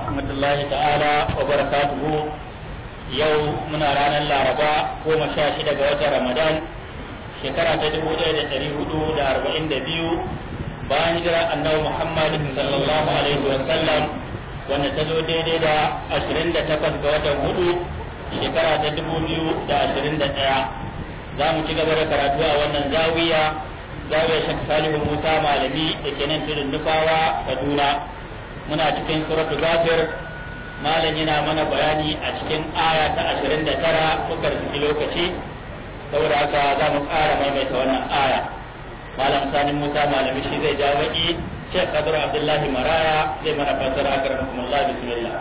rahmatullahi ta'ala wa barakatuhu. Yau muna ranar Laraba 16 ga watan Ramadan shekara ta 1442 bayan hijira Annabi Muhammad sallallahu alaihi wa sallam, wanda ta zo daidai da 28 ga watan hudu shekara ta 2021. Za mu ci gaba da karatu a wannan zawiyar Sheikh Salihu Musa Malami da ke nan tudun Nufawa, Kaduna. Muna cikin suratul Ghafir. Malam yana mana bayani a cikin aya ta 29 muka rubuci lokaci, saboda haka za mu ƙara maimaita wannan aya. Malam Sani Musa Malami shi zai ja baki, Sheikh Kadir Abdullahi Maraya zai mana fassara. Akramakumullah, bismillah.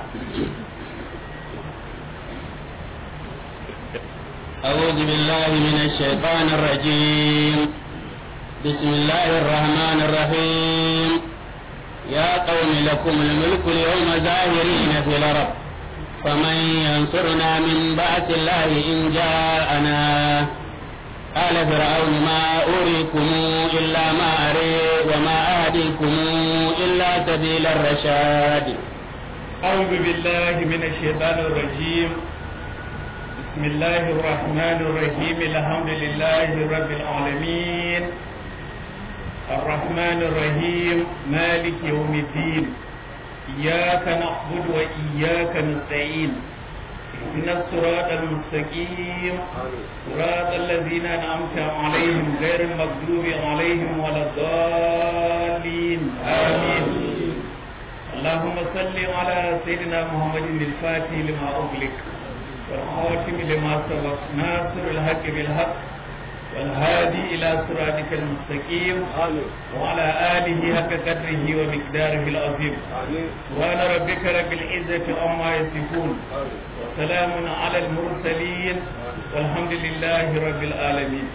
أعوذ بالله من الشيطان الرجيم. بسم الله الرحمن الرحيم. يا قوم لكم الملك اليوم ظاهرين في الأرض فمن ينصرنا من بأس الله إن جاءنا. قال فرعون ما أريكم إلا ما أري وما أهديكم إلا سبيل الرشاد. أعوذ بالله من الشيطان الرجيم. بسم الله الرحمن الرحيم. الحمد لله رب العالمين الرحمن الرحيم مالك يوم الدين. إياك نعبد وإياك نستعين. اهدنا الصراط المستقيم صراط الذين أنعمت عليهم غير المغضوب عليهم ولا الضالين آمين. اللهم صل على سيدنا محمد الفاتح لما أغلق والخاتم لما سبق ناصر الحق بالحق والهادي إلى صراطك المستقيم وعلى آله حق قدره ومقداره العظيم. سبحان ربك رب العزة عما يصفون وسلام على المرسلين والحمد لله رب العالمين.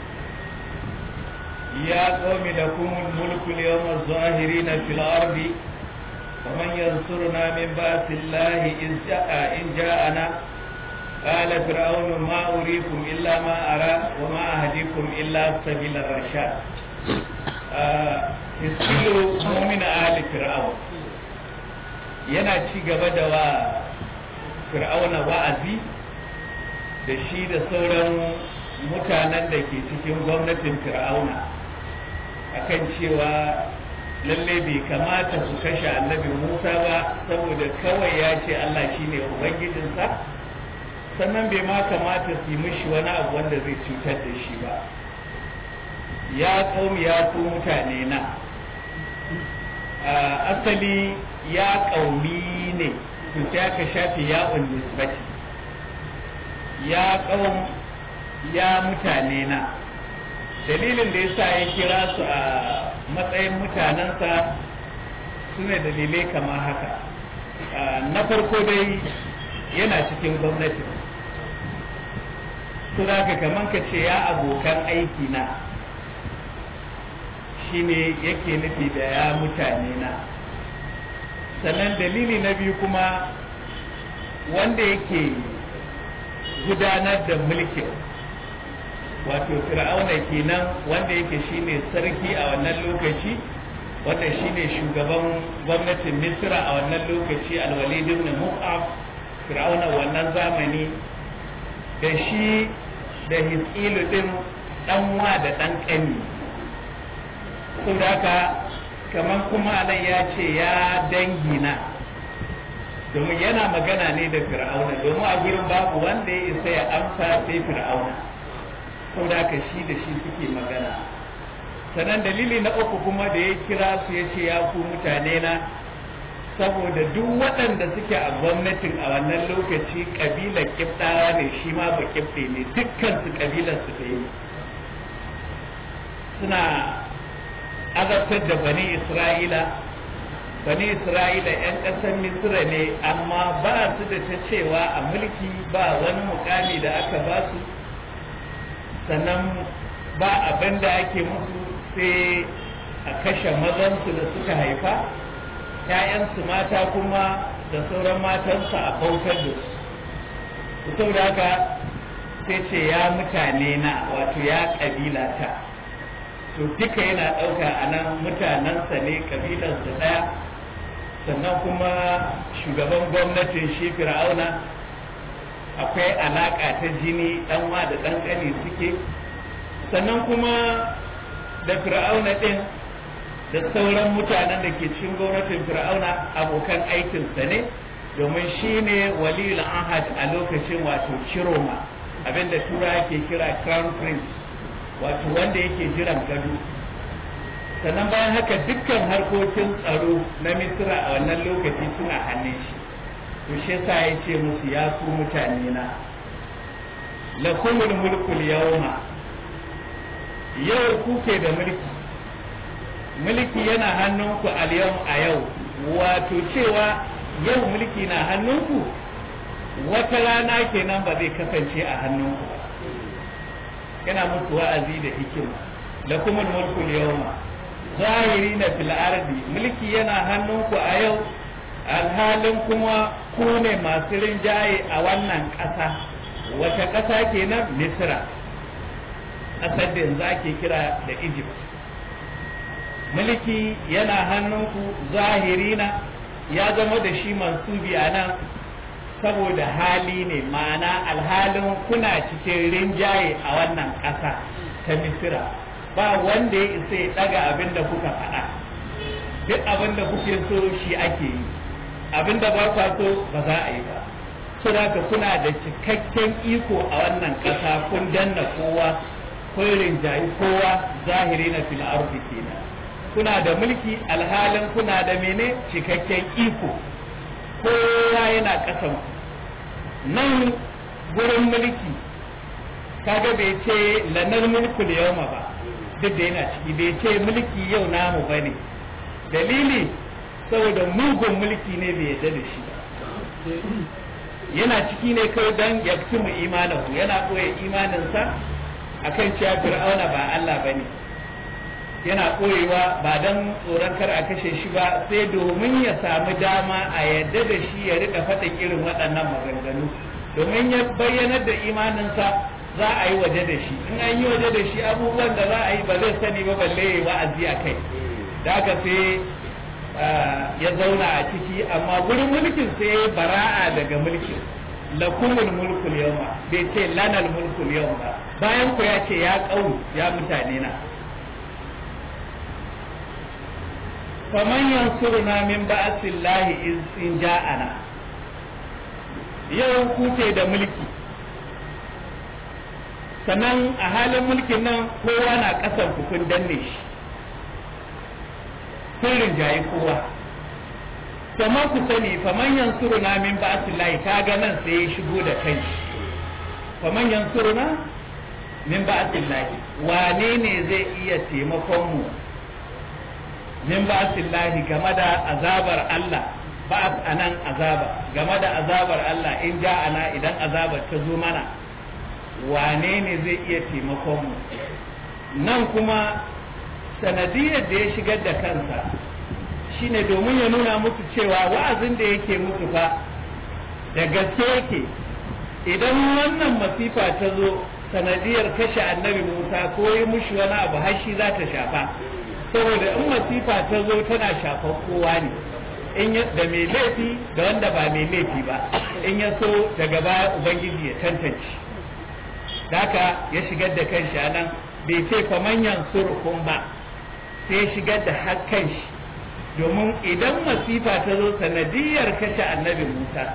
يا قوم لكم الملك اليوم الظاهرين في الأرض ومن ينصرنا من بأس الله إن جاءنا. قال فرعون ما أريكم إلا ما أرى وما أهديكم إلا سبيل الرشاد. Iskilu mu'min ahli Fir'aun yana ci gaba da wa Fir'auna wa'azi da shi da sauran mutanen da ke cikin gwamnatin Fir'auna akan cewa lalle bai kamata su kashe annabi Musa ba saboda kawai ya ce Allah shine ubangijinsa, sannan bai ma kamata su yi mishi wani abu wanda zai cutar da shi ba. Ya qaumi, ya ku mutane na, asali ya qaumi ne to sai aka shafe ya'un nisbati. Ya qaum, ya mutane na, dalilin da yasa ya kira su a matsayin mutanensa sune dalilai kamar haka. Na farko dai yana cikin gwamnati, su da kaman ka ce ya abokan aiki na, shine yake nufi da ya mutane na. Sannan dalili na biyu kuma wanda yake gudanar da mulkin, wato fir'auna kenan, wanda yake shine sarki a wannan lokaci, wanda shine shugaban gwamnatin Misra a wannan lokaci, Al-Walid ibn Mu'ab, fir'auna wannan zamani, da shi da Hiskilu din ɗanwa da ɗan ƙani. Saboda haka kamar kuma nan ya ce ya dangina, domin yana magana ne da fir'auna, domin a gurin babu wanda ya isa ya amsa sai fir'auna. Saboda haka shi da shi suke magana. Sannan dalili na uku kuma da ya kira su ya ce ya ku mutane na, saboda duk waɗanda suke a gwamnatin a wannan lokaci ƙabilar Kiftawa ne, shi ma ba Kifte ne, dukkan su ƙabilar su ɗaya ne. Suna azabtar da Bani Isra'ila 'yan ƙasar Misra ne, amma ba su da ta cewa a mulki, ba wani mukami da aka ba su, sannan ba abin da ake musu sai a kashe mazansu da suka haifa, ‘ya'yansu mata kuma da sauran matansa a bautar da su. Saboda haka sai ce ya mutane na, wato ya ƙabila ta. To duka yana ɗauka a nan mutanensa ne, ƙabilarsa ɗaya, sannan kuma shugaban gwamnatin shi fir'auna akwai alaƙa ta jini ɗanwa da ɗan ƙani suke, sannan kuma da fir'auna ɗin da sauran mutanen da ke cikin gwamnatin fir'auna abokan aikinsa ne, domin shi ne waliyul ahad a lokacin wato Ciroma, abinda tura ke kira crown prince, wato wanda yake jiran gado. Sannan bayan haka dukkan harkokin tsaro na Misra a wannan lokaci suna hannun shi. To shi yasa ya ce musu ya ku mutane na lakumul mulkul yawma, yau kuke da mulki yana hannunku al-yawm a yau, wato cewa yau mulki na hannunku, wata rana kenan ba zai kasance a hannunku ba. Yana musu wa'azi da hikima. Lakumul mulkul yawma zahirina fil ardi, mulki yana hannunku a yau, alhalin kuma ku ne masu rinjaye a wannan ƙasa. Wata ƙasa kenan? Misra, ƙasar da yanzu ake kira da Egypt. Mulki yana hannunku zahirina, ya zama da shi mansubi a nan saboda hali ne, ma'ana alhalin kuna cikin rinjaye a wannan ƙasa ta Misra. Ba wanda ya isa ya ɗaga abin da kuka faɗa, duk abin da kuke so shi ake yi, abin da ba kwa so ba za a yi ba. Saboda kuna da cikakken iko a wannan ƙasa, kun danna kowa, kun rinjayi kowa, zahiri na fil ardi kenan. Kuna da mulki alhalin kuna da mene cikakken iko, kowa yana ƙasan ku. Nan gurin mulki kaga bai ce lanar mulkul yawma ba, duk da yana ciki, bai ce mulki yau namu bane. Dalili saboda mugun mulki ne bai yarda da shi ba, yana ciki ne kai dan yaktumu imanahu, yana koya imaninsa akan cewa fir'auna ba Allah bane, yana koyewa ba dan tsoron kar a kashe shi ba, sai domin ya samu dama a yadda da shi ya rika faɗin irin waɗannan maganganu, domin ya bayyanar da imaninsa za a yi waje da shi. In an yi waje da shi abubuwan da za a yi ba zai sani ba, balle ya wa'azi a kai. Da haka sai ya zauna a ciki, amma gurin mulkin sai bara'a daga mulkin. Lakumul mulkul yawma, bai ce lanal mulkul yawma, bayan ku ya ce ya ƙaunu ya mutane na. faman yansuruna min ba'sillahi in ja'ana, yau kuke da mulki, sannan a halin mulkin nan kowa na ƙasar ku kun danne shi, kun rinjaye kowa. Sama ku sani faman yansuruna min ba'sillahi, kaga nan sai ya shigo da kai. Faman yansuruna min ba'sillahi, wane ne zai iya taimakon mu min ba'sillahi game da azabar Allah, ba'as anan azaba, game da azabar Allah in ja'ana, idan azabar ta zo mana, wane ne zai iya taimakon mu? Nan kuma sanadiyar da ya shigar da kansa shine domin ya nuna musu cewa wa'azin da yake musu fa da gaske yake. Idan wannan masifa ta zo sanadiyar kashe annabi Musa ko yi mushi wani abu, har shi za ta shafa, saboda in masifa ta zo tana shafar kowa ne, in da mai laifi da wanda ba mai laifi ba, in ya so daga baya ubangiji ya tantance. Daka ya shigar da kanshi a nan, bai ce fa manyan surukun ba, sai ya shigar da hakan shi, domin idan masifa ta zo sanadiyar kashe annabi Musa,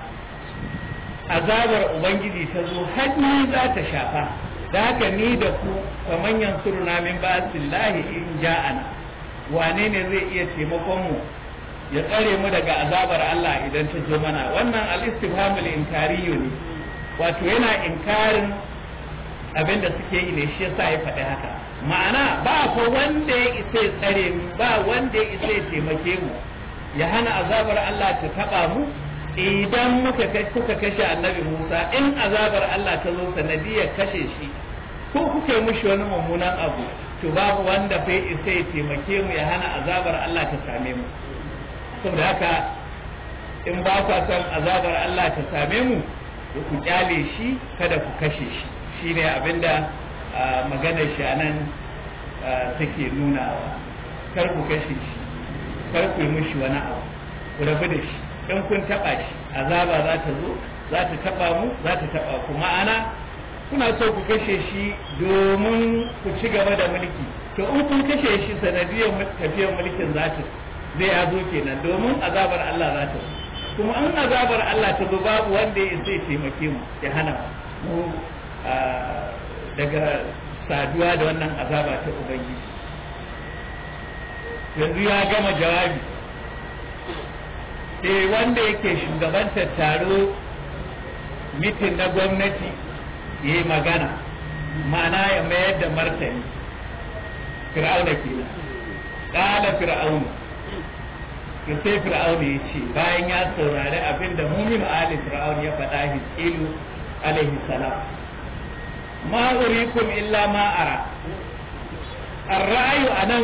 azabar ubangiji ta zo hannu za ta shafa. Da haka ni da ku fa manyan suruna min ba'sillahi in ja'ana, wane ne zai iya taimakon mu ya tsare mu daga azabar Allah idan ta zo mana? Wannan al-istifhamul inkariyo ne, wato yana inkarin abin da suke yi ne, shi yasa ya faɗi haka. Ma'ana ba ko wanda ya isa ya tsare mu, ba wanda ya isa ya taimake mu ya hana azabar Allah ta taba mu idan kuka kashe annabi Musa. In azabar Allah ta zo sanadiyar kashe shi ko kuka yi mushi wani mummunan abu, to babu wanda fa isa ya taimake mu ya hana azabar Allah ta same mu. Saboda haka in ba ku san azabar Allah ta same mu, ku kyale shi, kada ku kashe shi. Shine abinda maganar shi anan take nunawa. Kar ku kashe shi, kar ku yi mushi wani abu, ku rabu da shi. in kun taɓa shi azaba za ta zo za ta taɓa mu za ta taɓa ku ma'ana kuna so ku kashe shi domin ku ci gaba da mulki to in kun kashe shi sanadiyar tafiyar mulkin zai ya zo kenan domin azabar Allah za ta zo kuma an azabar Allah ta zo babu wanda ya zai taimake mu ya hana mu daga saduwa da wannan azaba ta ubangiji yanzu ya gama jawabi sai wanda yake shugabantar taro mitin na gwamnati ya yi magana ma'ana ya mayar da martani fir'auna kenan ƙala fir'auna sai fir'auna ya ce bayan ya saurari abin da mumin ali fir'auna ya faɗa hiskilu alaihi salam ma urikum illa ma ara ar-ra'yu anan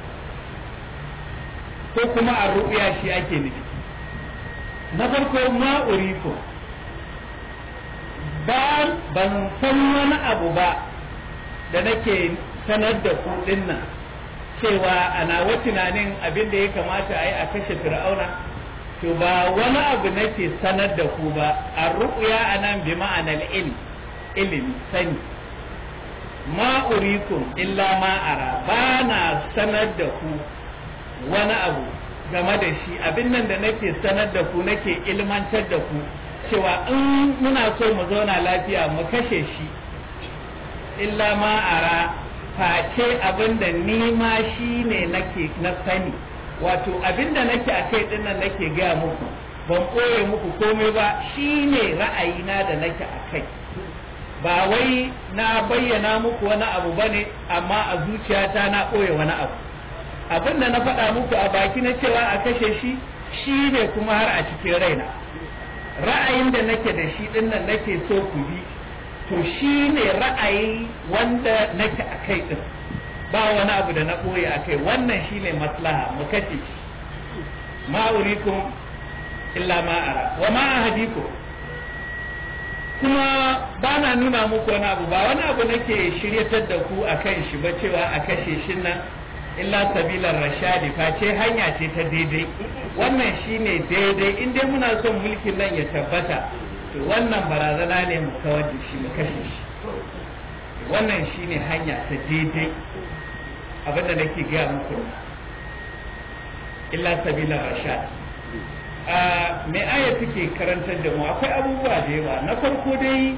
ko kuma ar-ru'ya shi ake nufi na farko ma urikum ban san wani abu ba da nake sanar da ku dinnan cewa ana wa tunanin abin da ya kamata a yi a kashe fir'auna to ba wani abu nake sanar da ku ba a ru'ya anan bi ma'anar ilimi sani ma urikum illa ma ara ba na sanar da ku wani abu game da shi abin nan da nake sanar da ku nake ilmantar da ku cewa in muna so mu zauna lafiya mu kashe shi illa ma ara face abin da ni ma shi ne nake na sani wato abin da nake a kai dinnan nake gaya muku ban ɓoye muku komai ba shi ne ra'ayina da nake a kai ba wai na bayyana muku wani abu ba ne amma a zuciyata na ɓoye wani abu abin da na faɗa muku a baki na cewa a kashe shi shi ne kuma har a cikin raina ra'ayin da nake da shi dinnan nake so ku bi to shi ne ra'ayi wanda nake a kai din ba wani abu da na ɓoye a kai wannan shi ne maslaha mu kace shi ma urikum illa ma ara wa ma ahadikum kuma ba na nuna muku wani abu ba wani abu nake shiryatar da ku a kan shi ba cewa a kashe shi nan illa sabilar rashadi face hanya ce ta daidai wannan shi ne daidai in dai muna son mulkin nan ya tabbata to wannan barazana ne mu kawar da shi mu kashe shi wannan shi ne hanya ta daidai abinda nake gaya muku illa sabilar rashadi me aya take karantar da mu akwai abubuwa da yawa na farko dai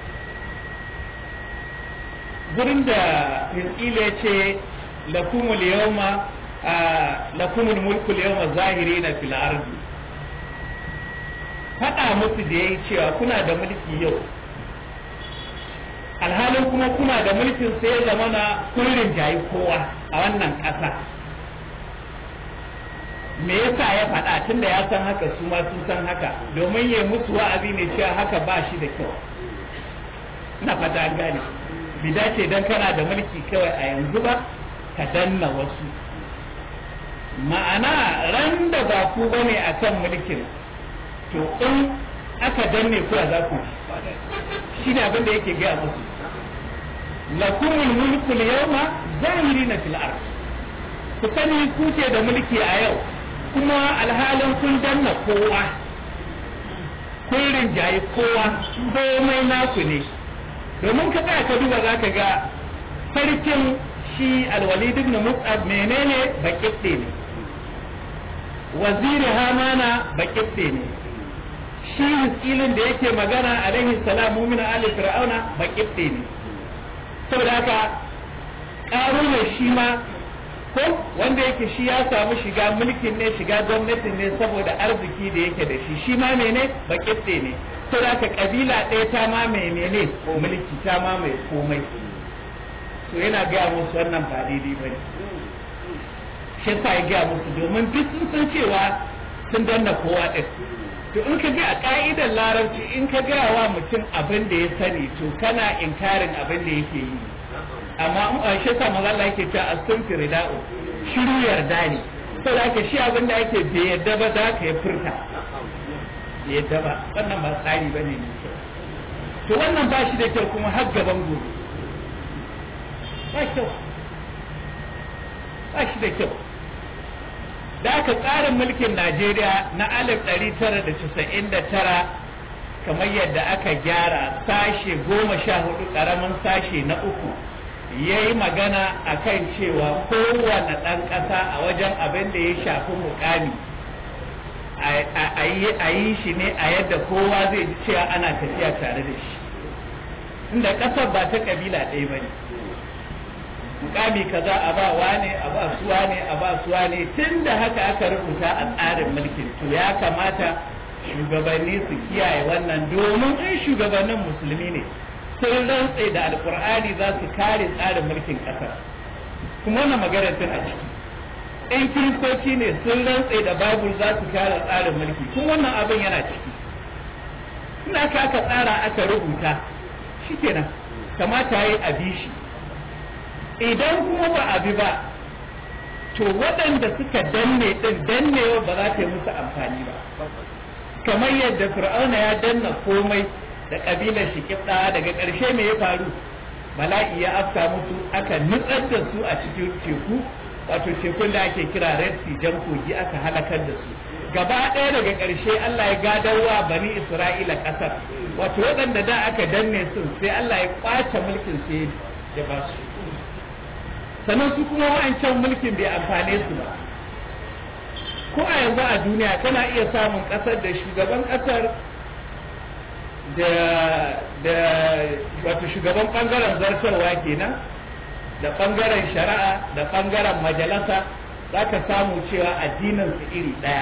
gurin da Hizqila ya ce lakumul yawma lakumul mulku yawma zahirina fil ardi faɗa musu da yayi cewa kuna da mulki yau alhalin kuma kuna da mulkin sai ya zama na kullun jayi kowa a wannan ƙasa me yasa ya faɗa tunda ya san haka su ma sun san haka domin ya musu wa'azi ne cewa haka ba shi da kyau ina fata an gane bi dace dan kana da mulki kawai a yanzu ba ka danna wasu ma'ana ran da ba ku bane akan mulkin to in aka danne ku za ku shi ne abin da yake gaya musu lakumul mulku al-yawma zahirina fil ard ku sani ku ce da mulki a yau kuma alhalin kun danna kowa kun rinjaye kowa komai naku ne domin ka tsaya ka duba za ka ga sarkin shi alwalid ibn mus'ab menene baƙiɗe ne waziri hamana baƙiɗe ne shi hiskilin da yake magana alaihi salam mu'min ali fir'auna baƙiɗe ne saboda haka ƙaruna shi ma ko wanda yake shi ya samu shiga mulkin ne shiga gwamnatin ne saboda arziki da yake da shi shi ma mene baƙiɗe ne saboda haka kabila ɗaya ta ma menene mulki ta ma mai komai to yana gaya musu wannan ba daidai ba ne shi yasa ya gaya musu domin duk sun san cewa sun danna kowa ɗin to in ka ga a ka'idar larabci in ka gaya wa mutum abin da ya sani to kana inkarin abin da yake yi amma shi yasa maza Allah yake cewa as-sunfi rida'u shiru yarda ne saboda haka shi abin da yake bai yadda ba za ka ya furta yadda ba wannan ba tsari ba ne mai kyau to wannan ba shi da kyau kuma har gaban gobe ba kyau ba shi da kyau da aka tsarin mulkin Najeriya na 1999 kamar yadda aka gyara sashe 14 karamin sashe na 3 ya yi magana a kan cewa kowane ɗan ƙasa a wajen abin da ya shafi mukami a yi shi ne a yadda kowa zai ji cewa ana tafiya tare da shi, inda ƙasar ba ta ƙabila ɗaya ba ne. Mukami kaza a ba wane a ba suwa ne a ba suwa ne, tun da haka aka rubuta a tsarin mulkin, to ya kamata shugabanni su kiyaye wannan, domin in shugabannin musulmi ne sun rantse da alkur'ani za su kare tsarin mulkin ƙasar, kuma wannan maganar tun a ciki. in kiristoci ne sun rantse da babul za su kare tsarin mulki, kuma wannan abin yana ciki. Ina aka tsara aka rubuta shikenan, kamata yi a bi shi. Idan kuma ba a bi ba, to waɗanda suka danne ɗin dannewa ba za ta yi musu amfani ba, kamar yadda fir'auna ya danna komai da ƙabilar shi kibɗa, daga ƙarshe me ya faru, bala'i ya afka musu, aka nutsar da su a cikin teku, wato tekun da ake kira Red Sea, jan kogi, aka halakar da su gaba ɗaya. Daga ƙarshe Allah ya gadarwa bani Isra'ila ƙasar, wato waɗanda da aka danne su sai Allah ya ƙwace mulkin sai ya ba su, sannan su kuma wa'ancan mulkin bai amfane su ba. Ko a yanzu a duniya kana iya samun ƙasar da shugaban ƙasar da wato shugaban ɓangaren zartarwa kenan, da ɓangaren shari'a da ɓangaren majalisa, za ka samu cewa addinin su iri ɗaya,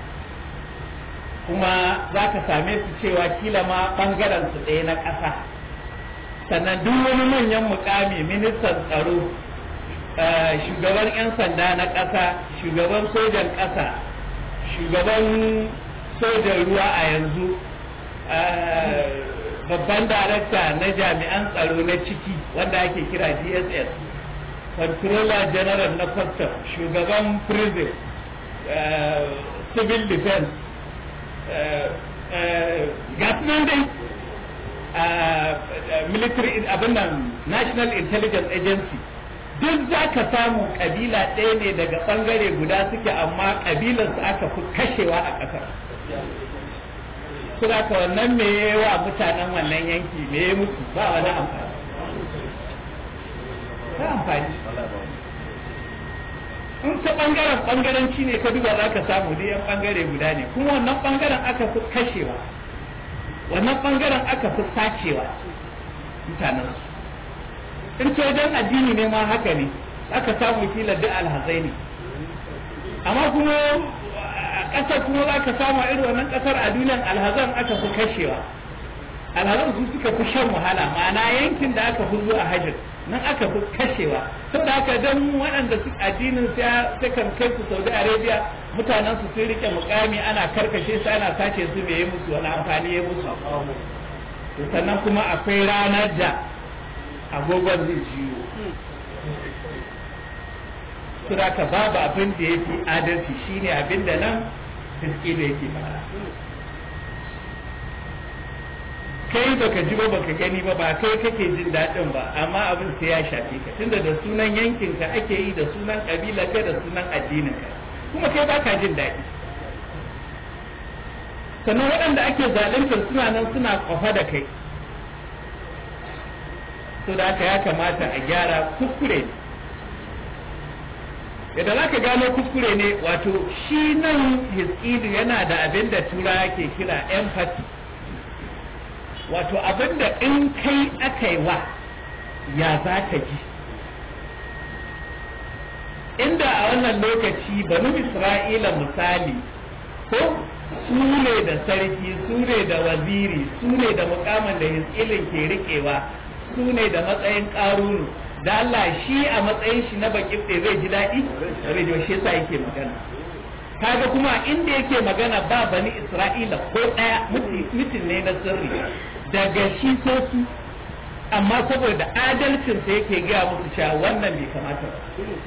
kuma za ka same su cewa kila ma ɓangaren su ɗaya na ƙasa. Sannan duk wani manyan mukami, ministan tsaro, shugaban 'yan sanda na ƙasa, shugaban sojan ƙasa, shugaban sojan ruwa a yanzu, babban darakta na jami'an tsaro na ciki wanda ake kira DSS, controller general na custom, shugaban prison, civil defense, gasnan dai, military abin nan, national intelligence agency, duk za ka samu kabila ɗaya ne daga ɓangare guda suke, amma kabilansu aka fi kashewa a ƙasar. Suna ka wannan me wa mutanen wannan yanki me musu ba wani amfani. Ba amfani. In ta ɓangaranci ne ka duba za ka samu dai yan ɓangare guda ne, kuma wannan ɓangaren aka fi kashewa, wannan ɓangaren aka fi sacewa mutanensu. In ta wajen addini ne ma haka ne, aka samu kila duk alhazai ne, amma kuma ƙasar kuma za ka samu irin wannan ƙasar a duniyan alhazan aka fi kashewa. Alhazan su suka fi shan wahala, ma'ana yankin da aka fi zuwa hajjin nan aka fi kashewa. Saboda haka don waɗanda su addinin sai kan kai su Saudi Arabia, mutanen su sun rike mukami, ana karkashe su, ana sace su, me ya musu wani amfani ya musu. Sannan kuma akwai ranar da agogon zai ciwo. Sura ka babu abin da ya fi adalci shine abin da nan fiske da yake fara. Kai baka ji ba baka gani ba, ba kai kake jin daɗin ba, amma abin sai ya shafe ka, tunda da sunan yankinka ake yi, da sunan ƙabilarka, da sunan addininka, kuma kai baka jin daɗi. Sannan waɗanda ake zaluntar suna nan suna kwafa da kai. So da haka ya kamata a gyara, kuskure ne. Yadda za ka gano kuskure ne, wato shi nan Hizkilu yana da abin da tura ke kira empathy, wato abin da in kai aka yi wa ya za ka ji. Inda a wannan lokaci banu Isra'ila misali, ko su ne da sarki, su ne da waziri, su ne da mukamin da Hizkilin ke riƙewa, su ne da matsayin ƙarunu, da Allah shi a matsayin shi na bakin ɗaya zai ji daɗi? Zai shi yasa yake magana. Kaga kuma inda yake magana ba bani Isra'ila ko ɗaya, mutum ne na sirri daga shi so su, amma saboda adalcinsa yake gaya musu cewa wannan bai kamata ba.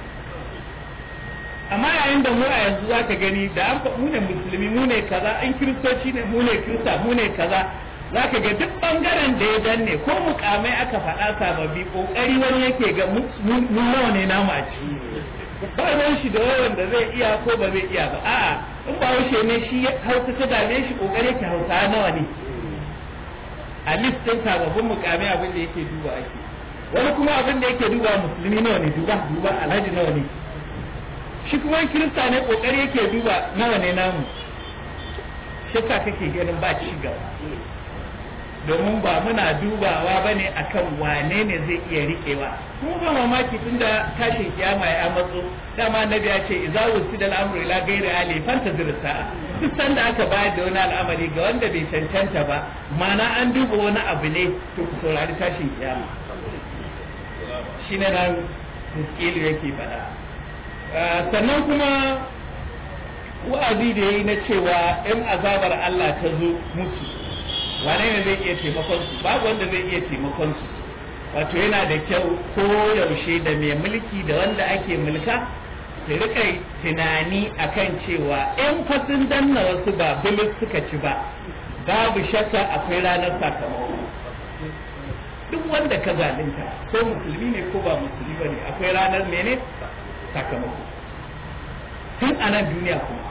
Amma yayin da mu a yanzu za ka gani da an mu ne musulmi, mu ne kaza, an kiristoci ne, mu ne kirista, mu ne kaza, za ka ga duk ɓangaren da ya danne ko mukamai aka faɗa sababbi, ƙoƙari wani yake ga mu nawa ne namu a ciki. ba ruwan shi da yawan da zai iya ko ba zai iya ba a'a in ba haushe ne shi hausa ta dame shi kokare ki hausa nawa ne a listin sababbin mukamai abin da yake duba ake wani kuma abin da yake duba musulmi nawa ne duba alhaji nawa ne shi kuma kirista ne kokari yake duba nawa ne namu shi sa kake ganin ba ci gaba domin ba muna dubawa ba ne akan wane ne zai iya riƙewa kuma ba mamaki tunda tashin kiyama ya matso dama annabi ya ce idza wusida al-amru ila ghairi ali fantazir sa'a duk sanda aka bayar da wani al'amari ga wanda bai cancanta ba mana an duba wani abu ne to ku saurari tashin kiyama shine nan muskilu yake faɗa sannan kuma wa'azi da yayi na cewa in azabar Allah ta zo musu wane ne zai iya taimakon su babu wanda zai iya taimakon su wato yana da kyau ko yaushe da mai mulki da wanda ake mulka su rika tunani akan cewa in fa sun danna wasu ba bilis suka ci ba babu shakka akwai ranar sakamako duk wanda ka zalunta ko musulmi ne ko ba musulmi ba ne akwai ranar mene sakamako tun a nan duniya kuma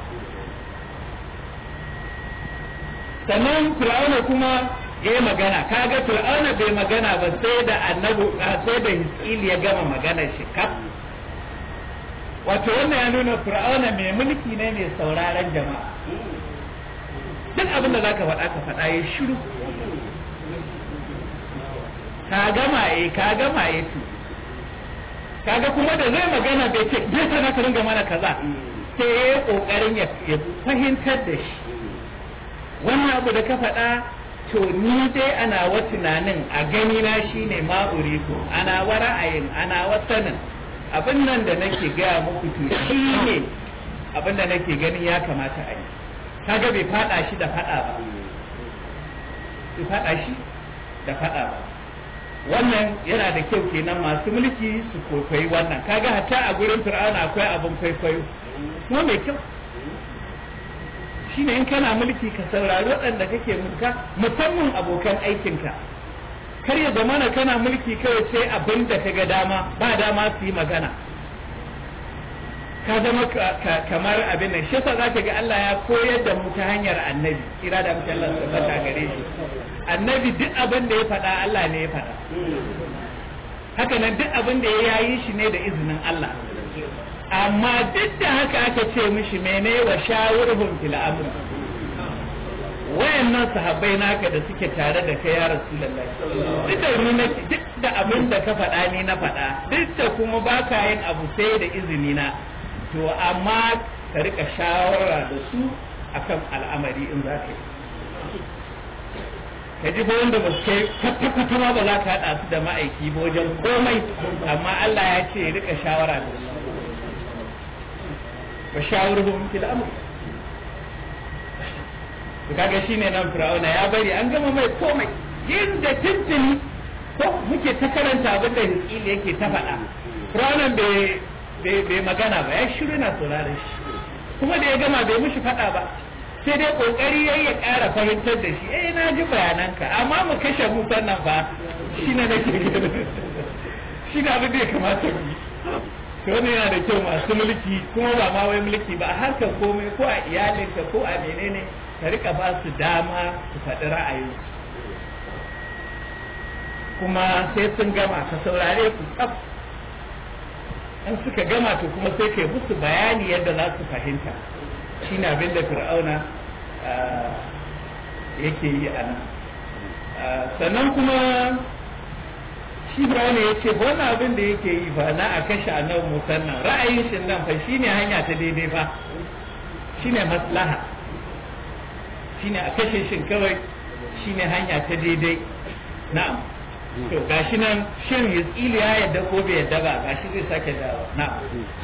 sannan fir'auna kuma ya yi magana kaga fir'auna bai magana ba sai da annabi sai da Hiskil ya gama maganar shi kaf wato wannan ya nuna fir'auna mai mulki ne mai sauraron jama'a duk abin da zaka faɗa ka faɗa ya shiru ka gama to kaga kuma da zai magana bai ce bai sana ka ringa mana kaza sai ya yi kokarin ya fahimtar da shi wannan abu da ka faɗa to ni dai ana wa tunanin a gani na shine ma'uriku ana wa ra'ayin ana wa sanin abin nan da nake gaya muku to shine abin da nake ganin ya kamata a yi kaga bai faɗa shi da faɗa ba wannan yana da kyau kenan masu mulki su kwaikwayi wannan kaga hatta a gurin fir'auna akwai abin kwaikwayo kuma mai kyau shine in kana mulki ka saurari waɗanda kake mulka musamman abokan aikinka kar ya zamana kana mulki kawai sai abin da ka ga dama ba dama su yi magana ka zama kamar abin nan shi yasa zaka ga Allah ya koyar da mu ta hanyar annabi kira da mutum Allah tabbata gare shi annabi duk abin da ya faɗa Allah ne ya faɗa haka nan duk abin da ya yi shi ne da izinin Allah amma duk da haka aka ce mishi mene wa shawurhum fil amr wayannan sahabbai naka da suke tare da kai ya rasulullahi duk da ni nake duk da abin da ka faɗa ni na faɗa duk da kuma baka yin abu sai da izini na to amma ka rika shawara da su akan al'amari in za ka yi ka ji wanda ba kai kwata-kwata ma ba za ka haɗa su da ma'aiki ba wajen komai amma Allah ya ce rika shawara da su wa shawurhum fil amr to kaga shine nan Fir'auna ya bari an gama mai komai inda tuntuni ko muke ta karanta abin da Hiskil yake ta faɗa Fir'auna bai magana ba ya shiru na saurare shi kuma da ya gama bai mishi faɗa ba sai dai kokari yayi ya ƙara fahimtar da shi na ji bayananka amma mu kashe mu sannan fa shine nake shi ne abin da ya kamata mu yi to wannan yana da kyau masu mulki kuma ba ma wai mulki ba a harkar komai ko a iyalinka ko a menene ka rika ba su dama su faɗi ra'ayi kuma sai sun gama ka saurare su tsaf in suka gama to kuma sai kai musu bayani yadda za su fahimta shine abin da Fir'auna yake yi a nan sannan kuma shi Fir'auna ya ce wannan abin da yake yi fa na a kashe annabi Musa nan ra'ayin shi nan fa shine hanya ta daidai fa shine maslaha shine a kashe shi kawai shine hanya ta daidai na'am to gashi nan shin Hiskil ya yadda ko bai yadda ba gashi zai sake dawo na'am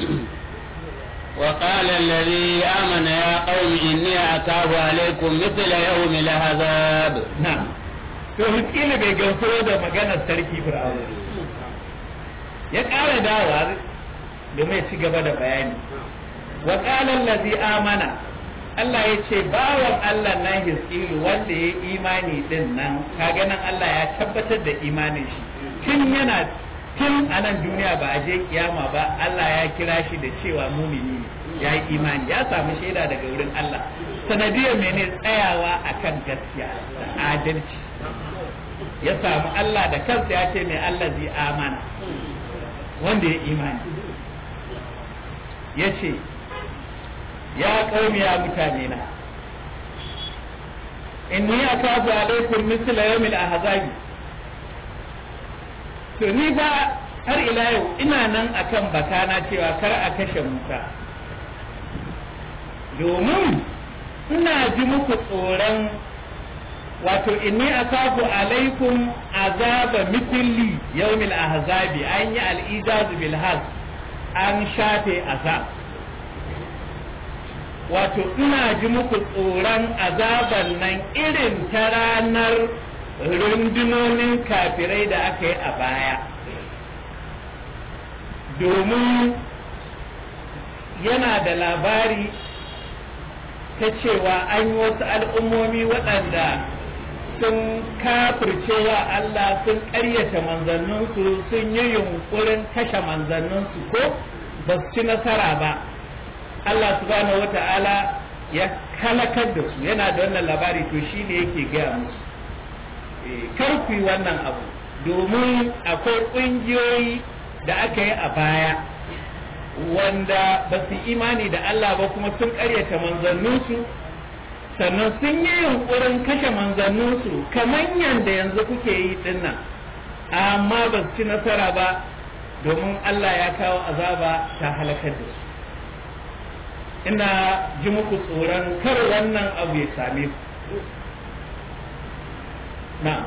وقال الذي آمن يا قوم إني أخاف عليكم مثل يوم العذاب نعم to Hiskil bai gamsu da maganar sarki Fir'auna ya ƙara dawa domin ya ci gaba da bayani wa qala allazi amana Allah ya ce bawan Allah na Hiskil wanda ya imani din nan kaga nan Allah ya tabbatar da imanin shi tun yana tun a nan duniya ba a je kiyama ba Allah ya kira shi da cewa mumini ne ya yi imani ya samu shaida daga wurin Allah sanadiyar mene tsayawa akan gaskiya da adalci ya samu Allah da kansa ya ce mai Allah zai amana wanda ya imani ya ce ya qaumi ya mutane na inni akafu alaikum mithla yawmil ahzabi to ni ba har ila yau ina nan akan bakana cewa kar a kashe Musa domin ina ji muku tsoron wato inni akafu alaikum azaba mithli yawmil ahzabi an yi al-ijaz bil haz an shafe azab wato ina ji muku tsoron azaban nan irin ta ranar rundunonin kafirai da aka yi a baya domin yana da labari ta cewa an yi wasu al'ummomi waɗanda sun kafircewa Allah sun ƙaryata manzanninsu sun yi yunkurin kashe manzanninsu ko ba su ci nasara ba Allah subhanahu wata'ala ya halakar da su yana da wannan labari to shi ne yake gaya musu kar ku yi wannan abu domin akwai ƙungiyoyi da aka yi a baya wanda ba su imani da Allah ba kuma sun ƙaryata manzanninsu sannan sun yi yunkurin kashe manzanninsu kamar yadda yanzu kuke yi dinnan amma ba su ci nasara ba domin Allah ya kawo azaba ta halakar da su ina ji muku tsoron kar wannan abu ya same ku نعم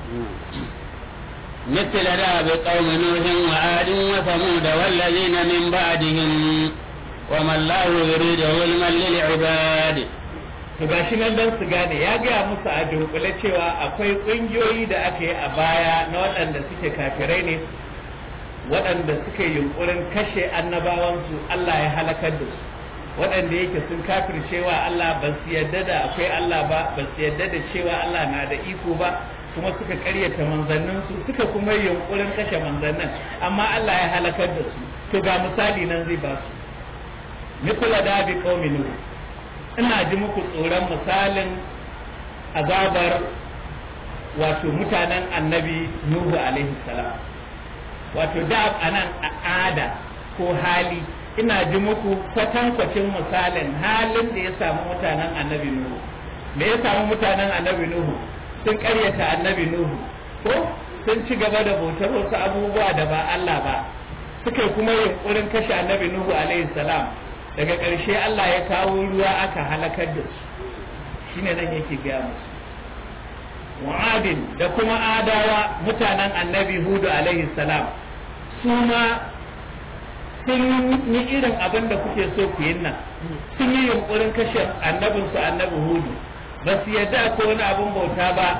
مثل داب قوم نوح وعاد وثمود والذين من بعدهم وما الله يريد ظلما للعباد to gashi nan dan su gane ya gaya musu a dunkule cewa akwai ƙungiyoyi da aka yi a baya na waɗanda suke kafirai ne waɗanda suke yunkurin kashe annabawansu Allah ya halakar da su waɗanda yake sun kafircewa Allah ba su yadda da akwai Allah ba ba su yadda da cewa Allah na da iko ba kuma suka karyata manzanninsu suka kuma yunkurin kashe manzannin amma Allah ya halakar da su to ga misali nan zai ba su mikula da bi qaumi nuh ina ji muku tsoron misalin azabar wato mutanen annabi nuhu alaihi salam wato da anan ada ko hali ina ji muku kwatankwacin misalin halin da ya samu mutanen annabi nuhu me ya samu mutanen annabi nuhu sun karyata annabi nuhu ko sun ci gaba da bautar wasu abubuwa da ba Allah ba suka kuma yunkurin kashe annabi nuhu alaihi salam daga ƙarshe Allah ya kawo ruwa aka halakar da su shine nan yake gaya musu wa'adin da kuma adawa mutanen annabi hudu alaihi salam su ma sun yi irin abin da kuke so ku yi nan sun yi yunkurin kashe annabinsu annabi hudu ba su yadda ko wani abin bauta ba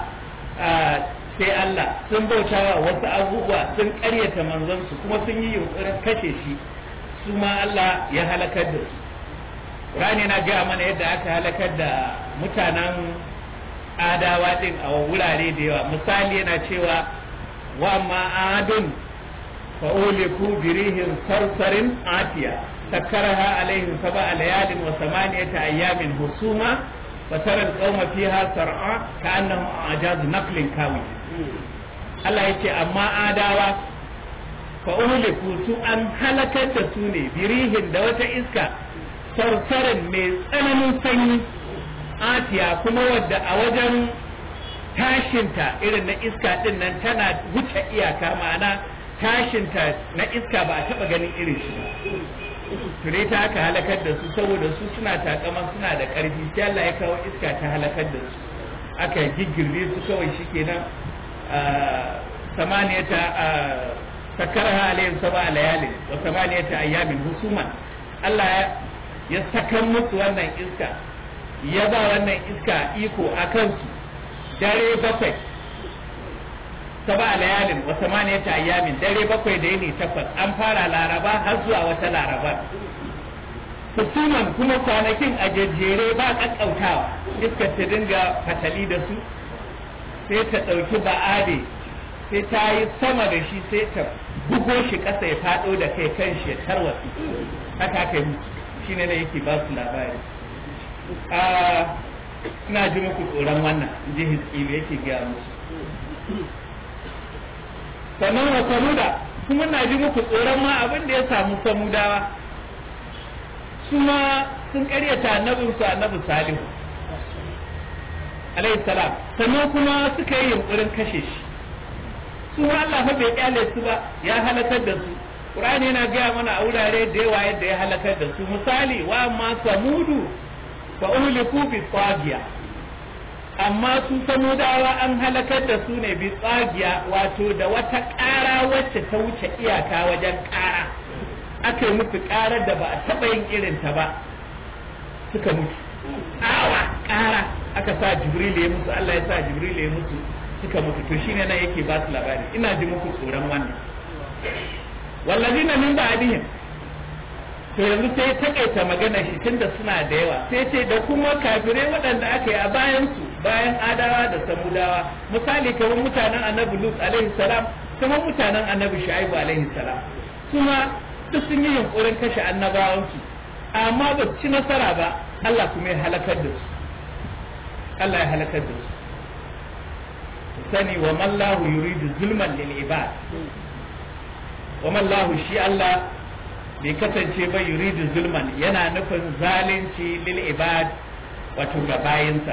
sai Allah sun bauta wa wasu abubuwa sun karyata manzansu kuma sun yi yunkurin kashe shi su ma Allah ya halakar da su rani na gaya mana yadda aka halakar da mutanen adawa din a wurare da yawa misali yana cewa wa ma'adun فأولكوا بريح صرصر عاتية سكرها عليهم 7 ليال و8 أيام حسوما فترى القوم فيها سرعى كأنهم أعجاز نخل كاوي الله يقول أما آداوا فأولكوا سوءا هلكت سوني بريح دوت إسكا صرصر من ألم سني عاتية كما ود أوجن tashinta irin na iska din nan tana wuce iyaka ma'ana tashinta na iska ba a taba ganin irin shi ba ture ta aka halakar da su saboda su suna takaman suna da karfi sai Allah ya kawo iska ta halakar da su aka giggirbe su kawai shikenan samaniyata sakarha alayhim 7 layalin wa 8 ayyamin husuman Allah ya saka musu wannan iska ya ba wannan iska iko akan su dare 7 7 layalin wa 8 ayyamin dare 7 da yini 8 an fara laraba har zuwa wata laraba husuman kuma kwanakin a jejjere ba kakkautawa iskar ta dinga fatali da su sai ta ɗauki ba'ade sai ta yi sama da shi sai ta bugo shi ƙasa ya faɗo da kai kan shi ya tarwatsi haka kai shi ne yake ba su labari ina ji muku tsoron wannan ji hiskilu yake gaya musu sannan wa samuda kuma na ji muku tsoron ma abin da ya samu samudawa su ma sun karyata annabinsu annabi salihu alayhi salam sannan kuma suka yi yunkurin kashe shi su Allah fa bai kyale su ba ya halakar da su Qur'ani yana gaya mana a wurare da yawa yadda ya halakar da su misali wa ma samudu fa uhliku bi tsagiya amma su samudawa an halakar da su ne bi tsagiya wato da wata ƙara wacce ta wuce iyaka wajen ƙara aka yi musu ƙarar da ba a taɓa yin irinta ba suka mutu ƙara aka sa jibril ya musu Allah ya sa jibril ya musu suka mutu to shine nan yake ba su labari ina ji muku tsoron wannan wallazina min ba'dihim to yanzu sai takaita magana shi tunda suna da yawa sai ce da kuma kafirai waɗanda aka yi a bayan su bayan adawa da samudawa misali kamar mutanen annabi lut alaihi salam kamar mutanen annabi shu'aibu alaihi salam kuma duk sun yi yunkurin kashe annabawansu amma ba su ci nasara ba Allah kuma ya halakar da su Allah ya halakar da su sani wa mallahu yuridu zulman lil ibad wa mallahu shi Allah bai kasance ba yuridu zulman yana nufin zalunci lil ibad wato ga bayinsa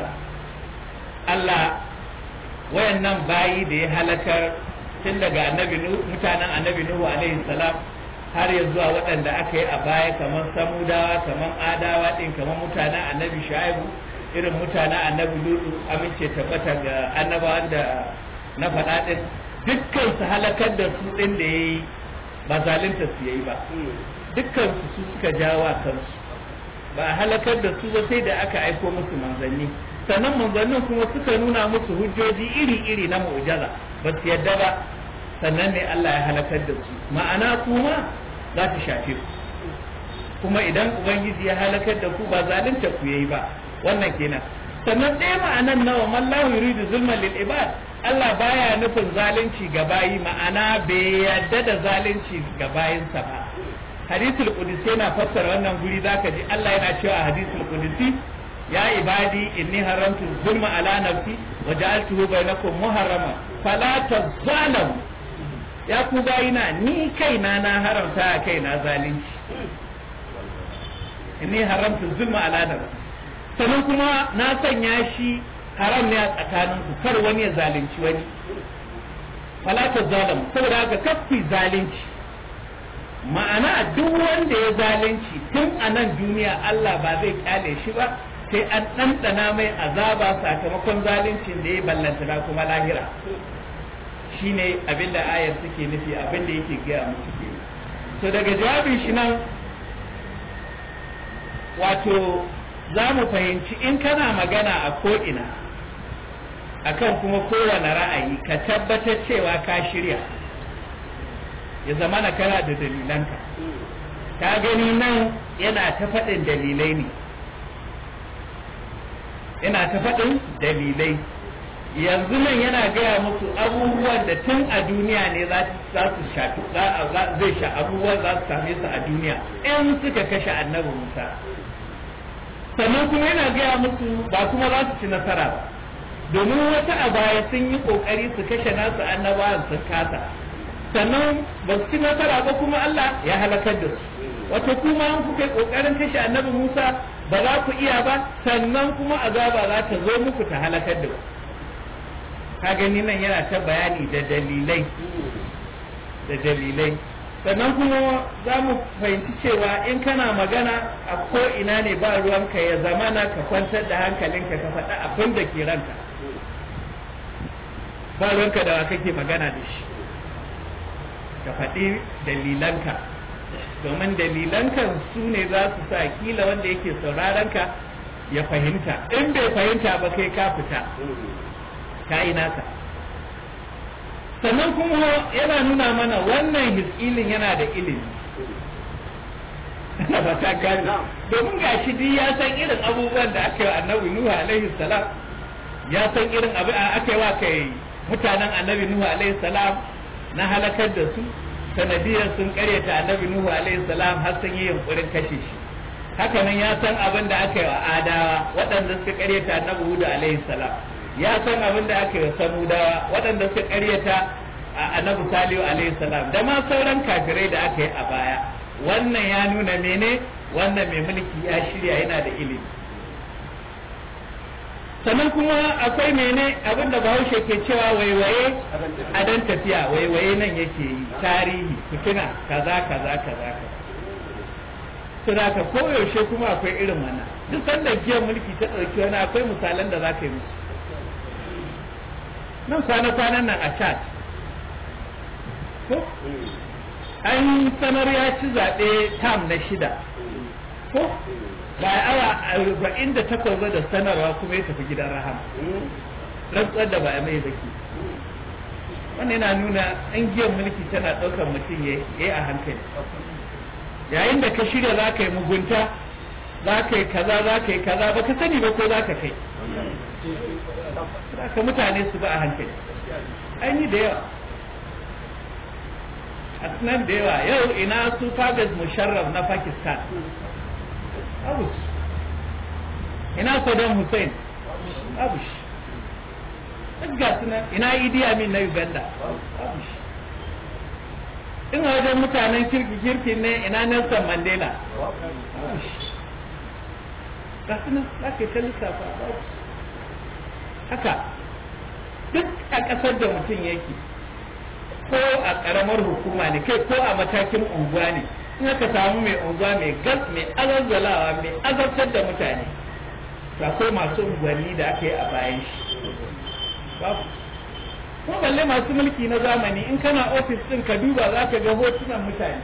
Allah wayannan bayi da ya halakar tun daga mutanen annabi Nuhu alaihi salam har ya zuwa waɗanda aka yi a baya kamar samudawa kamar adawa ɗin kamar mutanen annabi shu'aibu irin mutanen annabi lutu amince tabbata ga annabawan da na faɗa ɗin dukkan su halakar da su ɗin da ya yi ba zalunta su yayi ba dukkan su suka jawa kansu ba a halakar da su ba sai da aka aiko musu manzanni sannan manzannin kuma suka nuna musu hujjoji iri-iri na mu'jiza ba su yadda ba sannan ne Allah ya halakar da su ma'ana kuma za ta shafe ku kuma idan ubangiji ya halakar da ku ba zalunta ku yayi ba wannan kenan sannan ɗaya ma'anan nawa mallahu yuridu zulman lil ibad Allah baya nufin zalunci ga bayi ma'ana bai yadda da zalunci ga bayinsa ba hadithul qudsi yana fassara wannan guri zaka ji Allah yana cewa a hadithul qudsi ya ibadi inni haramtu zulma ala nafsi wa ja'altuhu bainakum muharrama fala tazalamu ya ku bayina ni kaina na haramta a kaina zalunci inni haramtu zulma ala nafsi sannan kuma na sanya shi haram ne a tsakaninku kar wani ya zalunci wani fala tazalamu saboda haka kafi zalunci ma'ana duk wanda ya zalunci tun a nan duniya Allah ba zai kyale shi ba sai an ɗanɗana mai azaba sakamakon zaluncin da ya ballanta kuma lahira shine abinda ayar suke nufi abinda yake gaya musu ke so daga jawabin shi nan wato za mu fahimci in kana magana a ko'ina akan kuma kowane ra'ayi ka tabbatar cewa ka shirya ya zama na kana da dalilanka ka gani nan yana ta faɗin dalilai ne yana ta faɗin dalilai yanzu nan yana gaya musu abubuwan da tun a duniya ne za su shafi zai sha abubuwan za su same su a duniya in suka kashe annabi Musa sannan kuma yana gaya musu ba kuma za su ci nasara ba domin wata a baya sun yi kokari su kashe nasu annabawan sun kasa sannan ba su ci nasara ba kuma Allah ya halakar da su wato kuma an kuka kokarin kashe annabi Musa ba za ku iya ba sannan kuma azaba za ta zo muku ta halakar da ku ka gani nan yana ta bayani da dalilai sannan kuma za mu fahimci cewa in kana magana a ko ina ne ba ruwanka ya zamana ka kwantar da hankalinka ka faɗa abin da ke ranka ba ruwanka da wa kake magana da shi ka faɗi dalilanka domin dalilanka su ne za su sa kila wanda yake sauraronka ya fahimta in bai fahimta ba kai ka fita ka yi naka sannan kuma yana nuna mana wannan hiskilin yana da ilimi ba ta gani domin gashi duk ya san irin abubuwan da aka yi wa annabi Nuhu alaihi salam ya san irin abin aka yi wa kai mutanen annabi Nuhu alaihi salam na halakar da su sanadiyar sun karyata annabi Nuhu alaihi salam har sun yi yunkurin kashe shi. Haka nan ya san abin da aka yi wa adawa waɗanda suka karyata annabi Hud alaihi salam, ya san abin da aka yi wa samudawa waɗanda suka karyata annabi Salihu alaihi salam, da ma sauran kafirai da aka yi a baya. Wannan ya nuna mene, wannan mai mulki ya shirya yana da ilimi. Sannan kuma akwai mene abin da Bahaushe ke cewa waiwaye a dan tafiya, waiwaye nan yake yi, tarihi, fitina, kaza kaza kaza kaza. Suna ka koyaushe kuma akwai irin wannan, duk sanda giyar mulki ta ɗauki wani akwai misalan da za ka yi musu. Nan kwana-kwanan nan a Chad, ko? An sanar ya ci zaɓe tam na 6, ko? Ba awa 48 ba da sanarwa kuma ya tafi gidan rahama. Rantsar da ba a mai baki. Wannan yana nuna an giyar mulki tana ɗaukar mutum ya yi a hankali. Yayin da ka shirya za ka yi mugunta, za ka yi kaza, za ka yi kaza, ba ka sani ba ko za ka kai. Za ka mutane su ba a hankali. An yi da yawa. A nan da yawa, yau ina su Pervez Musharraf na Pakistan. Abush. Ina Saddam Hussein. Abush. Duk ga suna ina Idi Amin na Uganda. Abush. In wajen mutanen kirki ne ina Nelson Mandela. Abush. Ga suna za ka yi ta lissafa. Haka duk a ƙasar da mutum yake, ko a ƙaramar hukuma ne, kai ko a matakin unguwa ne, in aka samu mai unguwa mai gas mai azazzalawa mai azabtar da mutane, akwai masu unguwanni da aka yi a bayan shi. Ko balle masu mulki na zamani, in kana ofis ɗin ka duba za ka ga hotunan mutane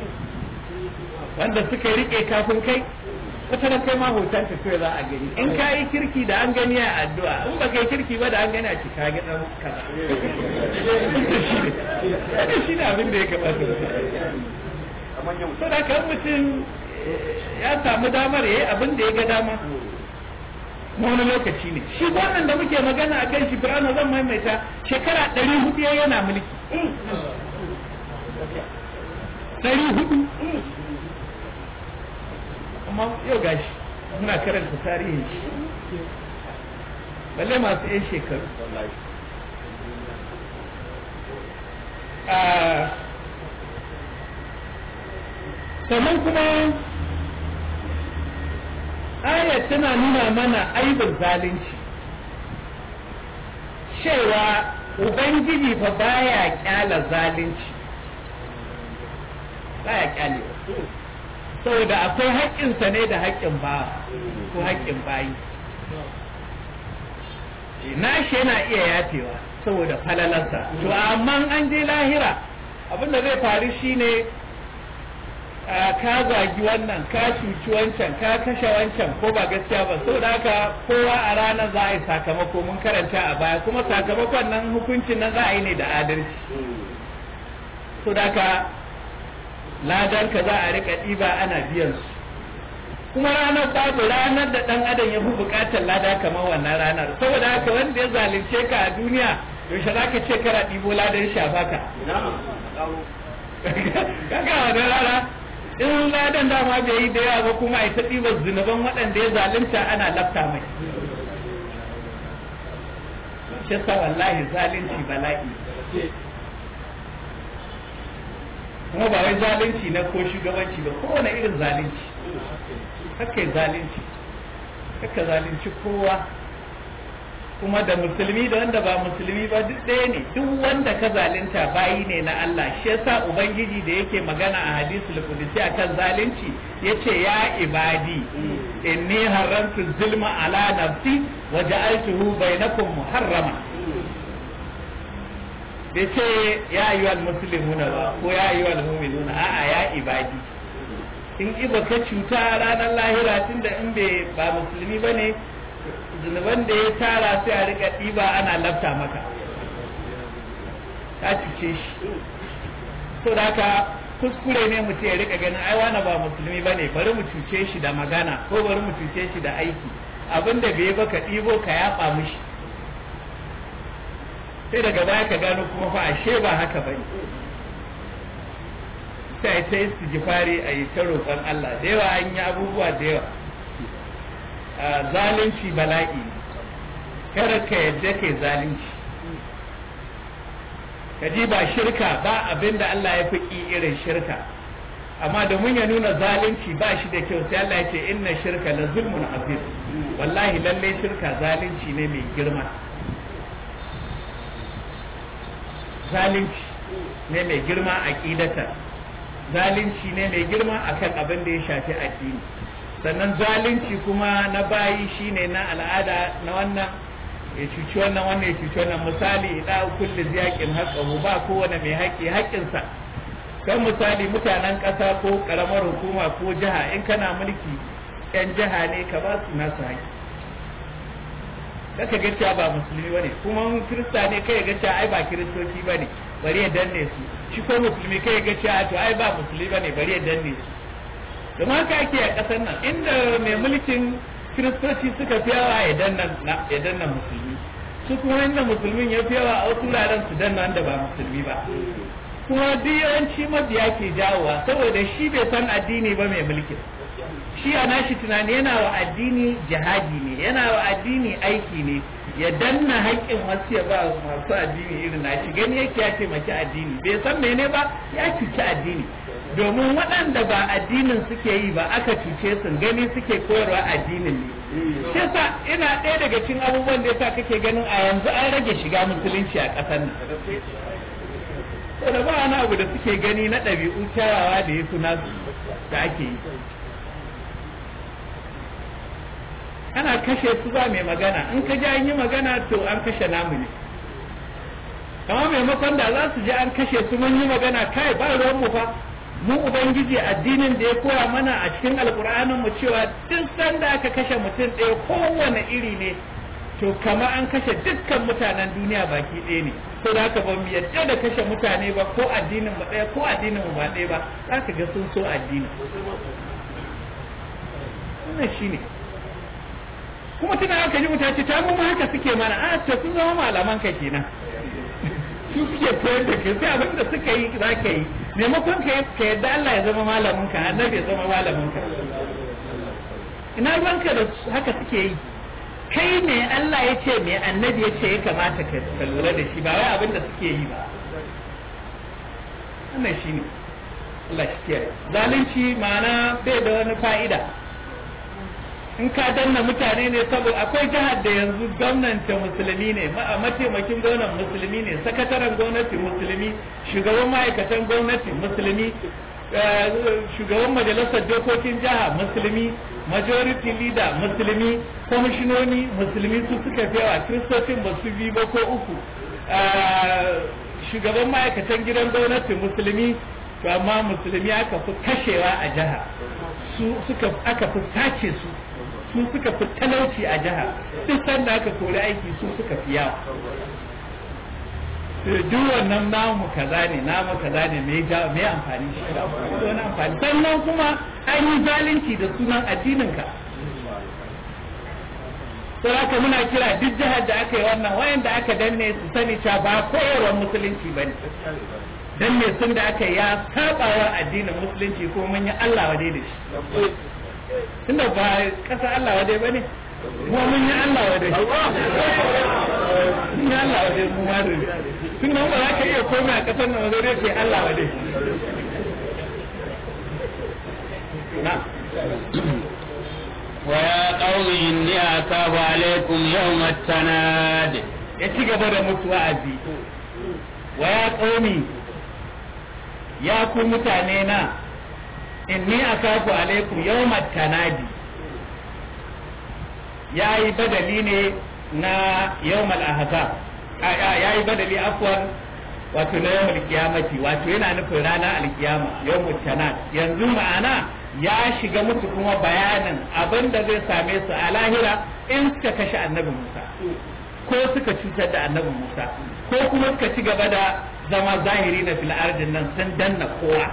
wanda suka riƙe kafin kai, wata kai ma hoton ta kawai za a gani. In ka yi kirki da an gani a addu'a, in ba kai kirki ba da an gani a cika ga ɗan kaza. Shi ne abin da ya kamata. So da kan mutum ya samu damar ya yi abin da ya ga dama. Wani lokaci ne. Shi wannan da muke magana a kan shi Fir'auna zan maimaita shekara 400 yana mulki. 400. Amma yau gashi muna karanta tarihin shi. Balle masu 'yan shekaru. Sannan kuma ayat tana nuna mana aibin zalunci, cewa Ubangiji fa baya kyala zalunci, baya kyale, saboda akwai haƙƙinsa ne da haƙƙin ba ko haƙƙin bayi. Nashi yana iya yafewa saboda falalarsa, to amma an je lahira abinda zai faru shine ka zagi wannan, ka cuci wancan, ka kashe wancan, ko ba gaskiya ba. Saboda haka kowa a ranar za a yi sakamako, mun karanta a baya, kuma sakamakon nan hukuncin nan za a yi ne da adalci. Saboda haka ladan ka za a rika ɗiba ana biyan su, kuma ranar babu ranar da ɗan adam ya fi buƙatar lada kamar wannan ranar. Saboda haka wanda ya zalunce ka a duniya, yaushe za ka ce kara ɗibo ladan shafa ka? Kaga wannan rana in ladan dama bai yi da yawa ba, kuma ai ta ɗibar zunuban waɗanda ya zalunta ana lafta mai. Shi sa wallahi zalunci bala'i, kuma ba wai zalunci na ko shugabanci ba, kowane irin zalunci. Haka zalunci, haka zalunci kowa, kuma da musulmi da wanda ba musulmi ba duk ɗaya ne. Duk wanda ka zalunta bayi ne na Allah. Shi yasa Ubangiji da yake magana a hadisul qudsi akan zalunci yace ya ibadi inni haramtu zulma ala nafsi wa ja'altuhu bainakum muharrama. Yace ya ayyuhal muslimuna ba ko ya ayyuhal mu'minuna, a'a ya ibadi. In iba ka cuta ranar lahira, tunda in ba musulmi bane, zunuban da ya tara sai a rika ɗiba ana lafta maka, ka cuce shi. So da haka kuskure ne mutum ya rika ganin ai wani ba musulmi bane, bari mu cuce shi da magana ko bari mu cuce shi da aiki. Abinda bai ba ka ɗibo ka yaɓa mishi. sai daga baya ka gano kuma fa ashe ba haka bane sai ta istighfari a yi ta roƙon Allah da yawa an yi abubuwa da yawa zalunci bala'i kada ka yadda kai zalunci kaji ba shirka ba abinda Allah ya fi irin shirka amma domin ya nuna zalunci ba shi da kyau sai Allah ya ce inna shirka la zulmun azim wallahi lalle shirka zalunci ne mai girma zalunci ne mai girma aqidata zalunci ne mai girma akan abin da ya shafi addini sannan zalunci kuma na bayi shine na al'ada na wannan ya cuci wannan ya cuci wannan misali idan kullu ziyaqin haqqahu ba kowane mai haƙƙi haƙƙinsa kan misali mutanen ƙasa ko ƙaramar hukuma ko jiha in kana mulki yan jiha ne ka ba su nasu haƙƙi kaka ga cewa ba musulmi bane kuma kirista ne kai ga cewa ai ba kiristoci bane bari ya danne su shi ko musulmi kai ga cewa to ai ba musulmi bane bari ya danne su don haka ake a ƙasar nan inda mai mulkin kiristoci suka fi yawa ya danna musulmi su kuma inda musulmin ya fi yawa a wasu wuraren su danna wanda ba musulmi ba kuma duk yawanci mabiya ke jawowa saboda shi bai san addini ba mai mulkin shi a nashi tunani yana wa addini jihadi ne yana wa addini aiki ne ya danna haƙƙin wasu ya ba masu addini irin nashi gani yake ya taimaki addini bai san mene ba ya cuci addini domin waɗanda ba addinin suke yi ba aka cuce su gani suke koyarwa addinin ne shi yasa ina ɗaya daga cikin abubuwan da yasa kake ganin a yanzu an rage shiga musulunci a ƙasar nan saboda ba wani abu da suke gani na ɗabi'u kyawawa da ya suna da ake yi ana kashe su ba mai magana in ka ji an yi magana to an kashe namu ne amma maimakon da za su ji an kashe su mun yi magana kai ba ruwan mu fa mu ubangiji addinin da ya koya mana a cikin alkur'anin mu cewa duk sanda aka kashe mutum ɗaya kowane iri ne to kama an kashe dukkan mutanen duniya baki ɗaya ne to da haka ba mu yadda da kashe mutane ba ko addinin mu ɗaya ko addinin mu ba ɗaya ba za ka ga sun so addini wannan shine kuma tuna aka ji mutane ta mu haka suke mana a to sun zama malaman ka kenan su suke koyar da kai sai abin da suka yi za ka yi maimakon ka yadda Allah ya zama malamin ka annabi ya zama malamin ka ina ruwanka da haka suke yi kai ne Allah ya ce me annabi ya ce ya kamata ka lura da shi ba wai abin da suke yi ba wannan shine Allah shi kiyaye zalunci ma'ana bai da wani fa'ida in ka danna mutane ne saboda akwai jihar da yanzu gwamnati musulmi ne mataimakin gwamnan musulmi ne sakataren gwamnati musulmi shugaban ma'aikatan gwamnati musulmi shugaban majalisar dokokin jiha musulmi majority leader musulmi kwamishinoni musulmi su suka fi yawa kiristocin ba su biyu ba ko uku shugaban ma'aikatan gidan gwamnati musulmi to amma musulmi aka fi kashewa a jiha aka fi sace su suka fi talauci a jiha duk sanda aka kori aiki su suka fi yawa duk wannan namu kaza ne mai amfani shi wani amfani sannan kuma an yi zalunci da sunan addininka sai haka muna kira duk jihar da aka yi wannan wayanda aka danne su sani cewa ba koyarwar musulunci bane danne sun da aka ya sabawa addinin musulunci ko mun yi Allah wade da shi tunda ba kasa Allah wade bane mu mun yi Allah wade mun yi Allah wade mu ma tun nan ba za ka iya komai a kasar nan wade ce Allah wade na ويا قوم إني أخاف عليكم يوم التناد يتيجا بدا متوعدي ويا قومي يا كل متعنينا إني أخاف عليكم يوم التناد يا بدليني نا يوم الأحزاب يا بدلي عفوا wato na yawon kiyamati wato yana nufin rana alkiyama yawon tanad yanzu ma'ana ya shiga musu kuma bayanin abin da zai same su a lahira in suka kashe annabi Musa ko suka cutar da annabi Musa ko kuma suka ci gaba da zama zahiri na fil ardin nan sun danna kowa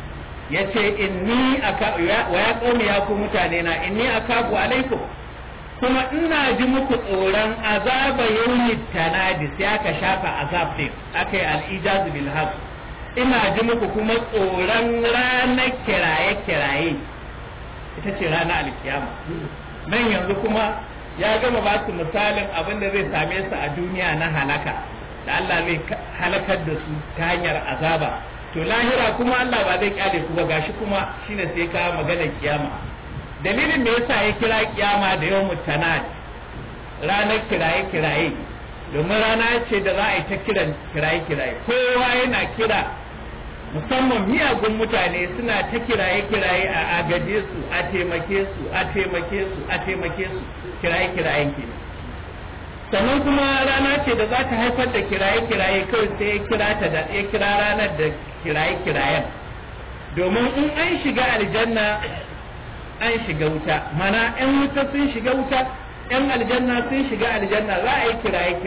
yace inni aka wa ya qaumi ya ku mutane na inni akafu alaikum kuma ina ji muku tsoron azaba yawmit tanadi sai aka shafa azab din aka yi al-ijaz bil haq ina ji muku kuma tsoron ranar kiraye ita ce ranar alkiyama nan yanzu kuma ya gama ba su misalin abin da zai same su a duniya na halaka da Allah zai halakar da su ta hanyar azaba to lahira kuma Allah ba zai kyale ku ba gashi kuma shine sai ka magana kiyama dalilin da yasa ya kira kiyama da yawmut tanad ranar kiraye domin rana ce da za a yi ta kiran kiraye kowa yana kira musamman miyagun mutane suna ta kiraye a agaje su a taimake su kirayen ke sannan kuma rana ce da za ta haifar da kiraye kawai sai ya kira ranar da kirayen domin in an shiga aljanna an shiga wuta mana yan wuta sun shiga wuta yan aljanna sun shiga aljanna za a yi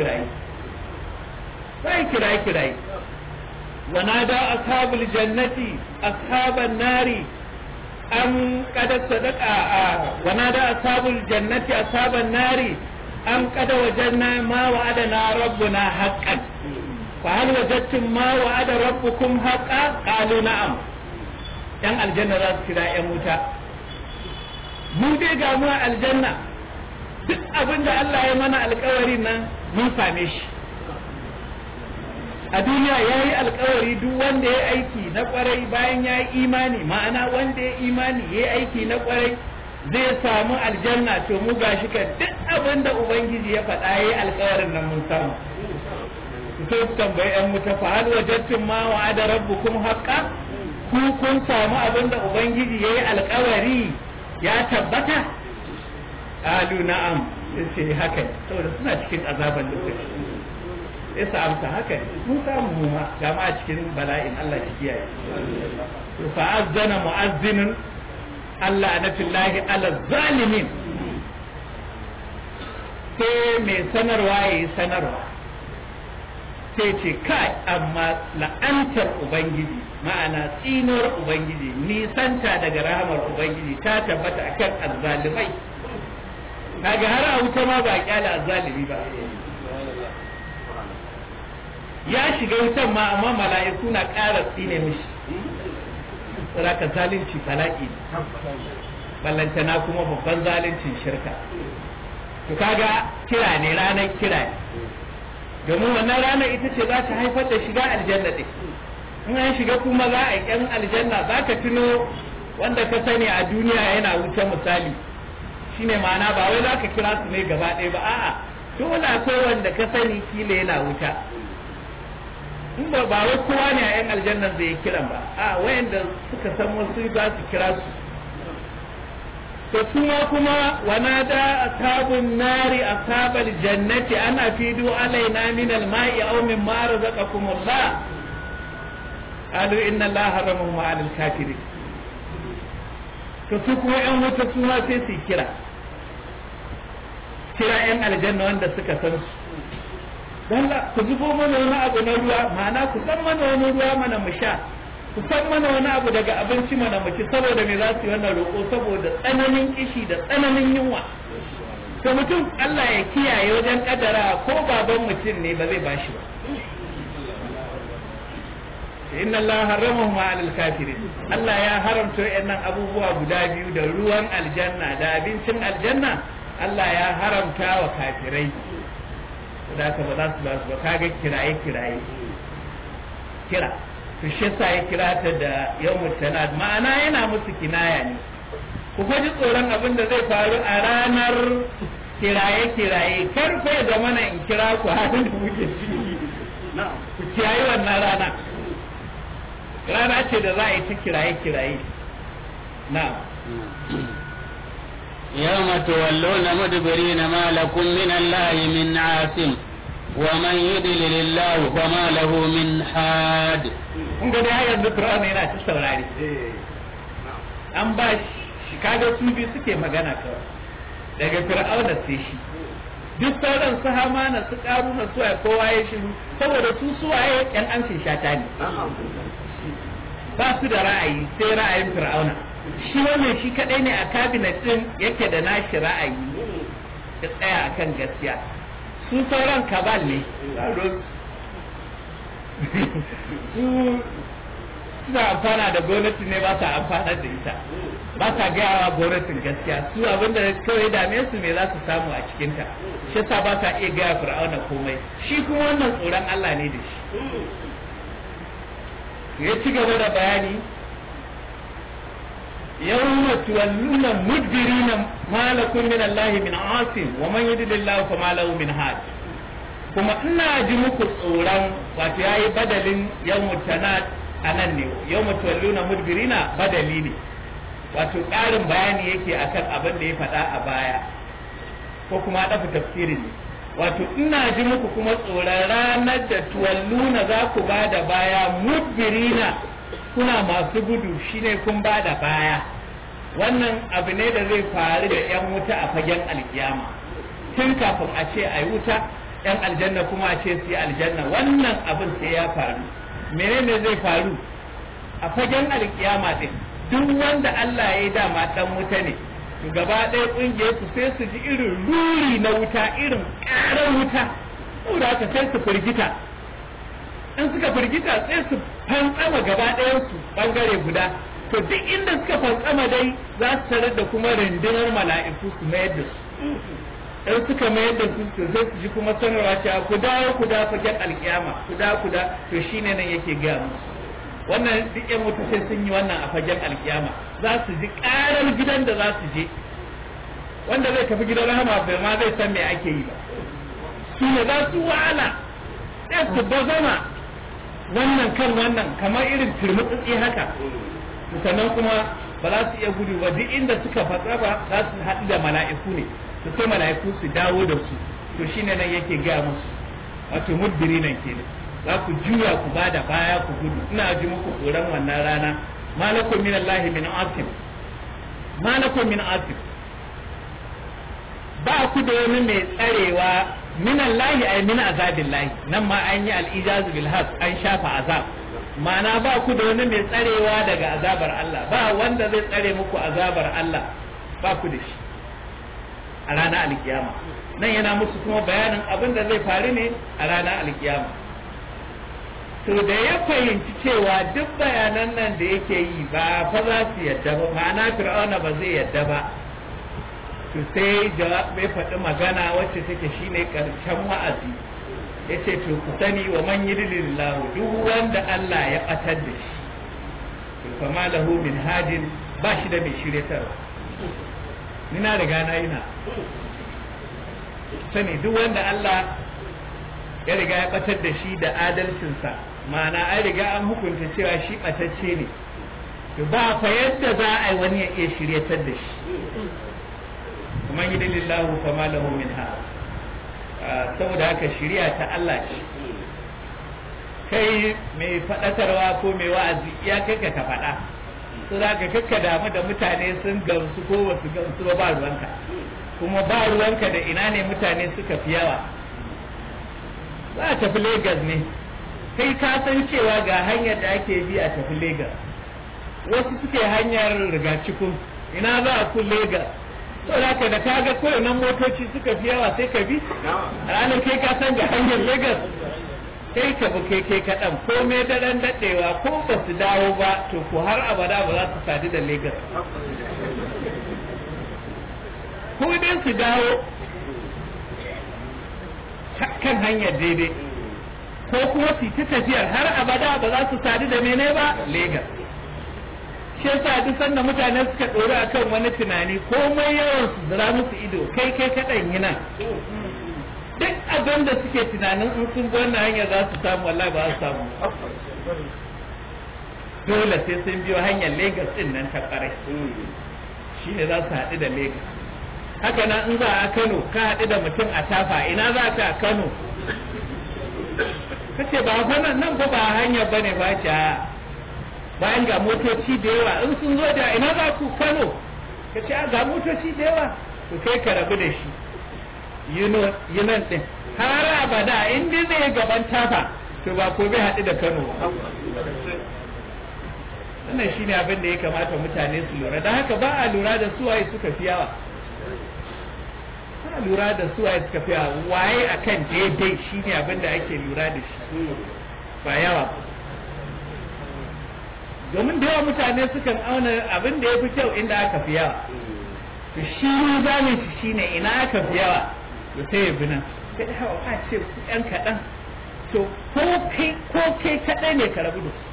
kiraye ونادى أصحاب الجنة أصحاب النار أم قد صدق ونادى أصحاب الجنة أصحاب النار أم قد وجدنا ما وعدنا ربنا حقا فهل وجدتم ما وعد ربكم حقا قالوا نعم yan aljanna za su kira yan wuta mun dai ga mu aljanna duk abin da Allah ya mana alkawari nan mun same shi a duniya ya yi alkawari duk wanda ya aiki na kwarai bayan ya yi imani ma'ana wanda ya imani ya yi aiki na kwarai zai samu aljanna to mu gashi ka duk abin da ubangiji ya faɗa ya yi alkawarin nan mun samu sai su tambayi yan wuta fa hal wajadtum ma wa'ada rabbukum haqqan ku kun samu abin da ubangiji ya yi alkawari ya tabbata qalu na'am sai haka saboda suna cikin azaban lokaci yasa amsa haka mun samu mu ma ga ma cikin bala'in Allah ya kiyaye fa azzana mu'azzinun Allah na fillahi ala zalimin sai mai sanarwa yayi sanarwa sai ce kai amma la'antar ubangiji ma'ana tsinuwar ubangiji nisanta daga rahamar ubangiji ta tabbata akan azzalimai kaga har a wuta ma ba kyala azzalimi ba ya shiga wutan ma amma mala'iku na ƙara tsine mishi saboda zalunci bala'i ballantana kuma babban zaluncin shirka to kaga kira ne ranar kira ne domin wannan ranar ita ce za ta haifar da shiga aljanna ɗin in an shiga kuma za a yi ƴan aljanna za ka tuno wanda ka sani a duniya yana wuce misali shine ma'ana ba wai za ka kira su ne gaba ɗaya ba a'a dole akwai wanda ka sani kila yana wuta in ba wai kowa ne a yan aljannan zai kiran ba a wayanda suka san wasu za su kira su to kuma wanada ashabun nari ashabal jannati ana fidu alaina min alma'i aw mimma razaqakumullah qalu inna allaha haramahu 'ala al-kafirin to su kuma yan wuta su ma sai su kira yan aljanna wanda suka san su dalla ku zubo mana wani abu na ruwa ma'ana ku san mana wani ruwa mana mu sha ku san mana wani abu daga abinci mana mu ci saboda me za su yi wannan roƙo saboda tsananin kishi da tsananin yunwa to mutum Allah ya kiyaye wajen kaddara ko baban mutum ne ba zai bashi ba inna Allah haramahu 'ala al-kafirin Allah ya haramta wayannan abubuwa guda biyu da ruwan aljanna da abincin aljanna Allah ya haramta wa kafirai da ka ba za su ba su ba kaga kira to shi yasa ya kira ta da yawmut tanad ma'ana yana musu kinaya ne ku ji tsoron abin da zai faru a ranar kiraye karfe da mana in kira ku halin da muke ciki ku kiyaye wannan rana ce da za a yi ta kiraye na'am يوم تولون مدبرين ما لكم من الله من عاصم ومن يضلل الله فما له من حاد kun ga dai yanzu Qur'ani yana ta saurari an ba shi kaga su bi suke magana kawai daga Fir'auna sai shi duk sauran su Hamana su Karuna su ai kowa ya shiru saboda su suwaye yan amshin shata ne ba su da ra'ayi sai ra'ayin Fir'auna shi wannan shi kadai ne a cabinet din yake da nashi ra'ayi ya tsaya akan gaskiya. Su sauran kabal ne, su suna amfana da gwamnati ne ba sa amfana da ita, ba sa gaya wa gwamnatin gaskiya. Su abinda kawai dame su me za su samu a cikinta, shi yasa ba sa iya gaya fir'auna komai. Shi kuma wannan tsoron Allah ne da shi. Ya ci gaba da bayani, yawma tuwalluna mudbirina ma lakum min Allah min asim wa man yudlillahu fama lahu min had. Kuma ina ji muku tsoron, wato yayi badalin yawmut tanad anan ne, yawma tuwalluna mudbirina badali ne, wato ƙarin bayani yake akan abin da ya faɗa a baya, ko kuma dafa tafsirin ne. Wato ina ji muku kuma tsoron ranar da tuwalluna za ku ba da baya mudbirina, kuna masu gudu, shine kun ba da baya. Wannan abu ne da zai faru da 'yan wuta a fagen alkiyama, tun kafin a ce a yi wuta, 'yan aljanna kuma a ce su yi aljanna. Wannan abin sai ya faru. Menene zai faru a fagen alkiyama din? Duk wanda Allah ya yi dama dan wuta ne, to gaba ɗaya ƙungiyar su sai su ji irin ruri na wuta, irin ƙarar wuta, saboda haka sai su firgita. In suka firgita sai su fantsama gaba ɗayansu ɓangare guda. To duk inda suka fantsama dai za su tarar da kuma rundunar mala'iku su mayar da su. In suka mayar da su to sai su ji kuma sanarwa cewa ku dawo fagen alkiyama, ku dawo. To shine nan yake gaya musu. Wannan duk yan mutu sai sun yi wannan a fagen alkiyama, za su ji karar gidan da za su je. Wanda zai tafi gidan rahama bai ma zai san me ake yi ba. Su ne za su wahala, sai su bazama wannan kan wannan kamar irin turmutsutsi haka. Sannan kuma ba za su iya gudu ba, duk inda suka fatsa ba za su haɗu da mala'iku ne, su sai mala'iku su dawo da su. To shine nan yake gaya musu, wato mudbiri nan kenan, za ku juya ku ba da baya ku gudu. Ina ji muku tsoron wannan rana. Malakum min Allah min asim, malakum min asim, ba ku da wani mai tsarewa. Min Allah ay min azabillahi, nan ma an yi al-ijaz bil has, an shafa azab. Ma'ana ba ku da wani mai tsarewa daga azabar Allah, ba wanda zai tsare muku azabar Allah, ba ku da shi a ranar alkiyama. Nan yana musu kuma bayanin abin da zai faru ne a ranar alkiyama. To da ya fahimci cewa duk bayanan nan da yake yi ba fa za su yadda ba, ma'ana fir'auna ba zai yadda ba, to sai bai faɗi magana wacce take shine karshen wa'azi. Yace to ku sani, wa man yudlilillahu, duk wanda Allah ya batar da shi, to fama lahu min hadin, ba shi da mai shiryatarwa. Ni na riga na yi na sani, duk wanda Allah ya riga ya batar da shi da adalcinsa, ma'ana an riga an hukunta cewa shi batacce ne, to ba fa yadda za a yi wani ya iya shiryatar da shi. Wa man yudlilillahu fama lahu min hadin. Saboda haka shiriya ta Allah ce. Kai mai faɗakarwa ko mai wa'azi ya kai ka faɗa, so za ka kakka damu da mutane sun gamsu ko ba su gamsu ba ruwanka, kuma ba ruwanka da ina ne mutane suka fi yawa. Za a tafi Legas ne, kai ka san cewa ga hanyar da ake bi a tafi Legas, wasu suke hanyar rigacikun, ina za a ku Legas. So da ka da kaga kawai nan motoci suka fi yawa sai ka bi, ranar kai ka san ga hanyar Legas, kai ka bi kai kaɗan, ko mai daren daɗewa ko ba su dawo ba, to ko har abada ba za su sadu da Legas. Ko dai su dawo kan hanyar daidai, ko kuma su ta tafiyar har abada ba za su sadu da mene ba, Legas. Shi yasa duk sanda mutane suka ɗori akan wani tunani, komai yawan su zira musu ido, kai kaɗan yi nan. Duk abin da suke tunanin in sun bi wannan hanyar za su samu, wallahi ba za su samu. Dole sai sun biyo hanyar Legas ɗin nan ta ƙarai, shi ne za su haɗu da Legas. Haka nan in za a Kano, ka haɗu da mutum a Tafa, ina za ka a Kano? Ka ce ba nan ba hanyar ba ne ba ce, bayan ga motoci da yawa, in sun zo da ina za ku Kano, ka ce ga motoci da yawa, to kai ka rabu da shi, yi nan ɗin har abada. In dai zai gaban Tafa, to ba ko bai haɗu da Kano. Wannan shine abin da ya kamata mutane su lura, da haka ba a lura da suwaye suka fi yawa, lura da su a suka fi yawa waye akan daidai shine abin da ake lura da shi ba yawa domin da yawa mutane sukan auna abin da ya fi kyau inda aka fi yawa to shi zamin shi shine ina aka fi yawa to sai ya bi nan sai hawa a ce ku ɗan kaɗan to ko kai kaɗai ne ka rabu da su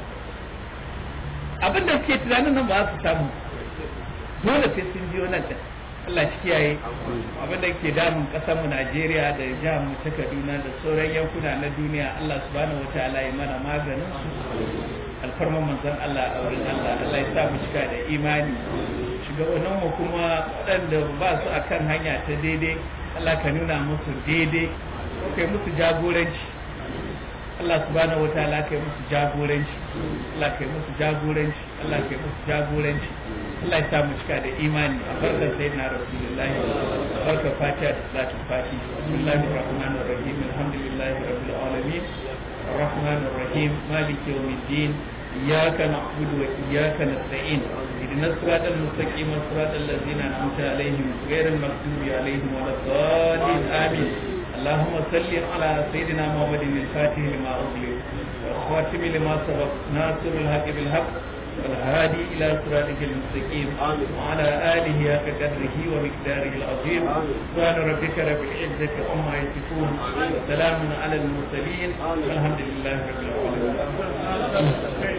abin da suke tunanin nan ba su samu dole sai sun biyo nan da Allah shi kiyaye abin da ke damun kasar mu Najeriya da jihar mu ta Kaduna da sauran yankuna na duniya Allah subhanahu wataala ya mana maganin su alfarman manzon Allah a wurin Allah Allah ya sa mu cika da imani shugabannin mu kuma waɗanda ba su akan hanya ta daidai Allah ka nuna musu daidai ko kai musu jagoranci Allah subhanahu wataala kai musu jagoranci Allah kai musu jagoranci Allah kai musu jagoranci Allah ya samu cika da imani a barkar sayyidina rasulullahi barkar fatiha da salatul fatiha bismillahir rahmanir rahim alhamdulillahi rabbil alamin arrahmanir rahim maliki yawmiddin iyyaka na'budu wa iyyaka nasta'in ihdinas siratal mustaqim siratal ladzina an'amta alaihim ghayril maghdubi alaihim waladdallin amin اللهم صل على سيدنا محمد الفاتح لما أغلق والخاتم لما سبق ناصر الحق بالحق والهادي إلى صراطك المستقيم وعلى آله حق قدره ومقداره العظيم سبحان ربك رب العزة عما يصفون وسلام على المرسلين والحمد لله رب العالمين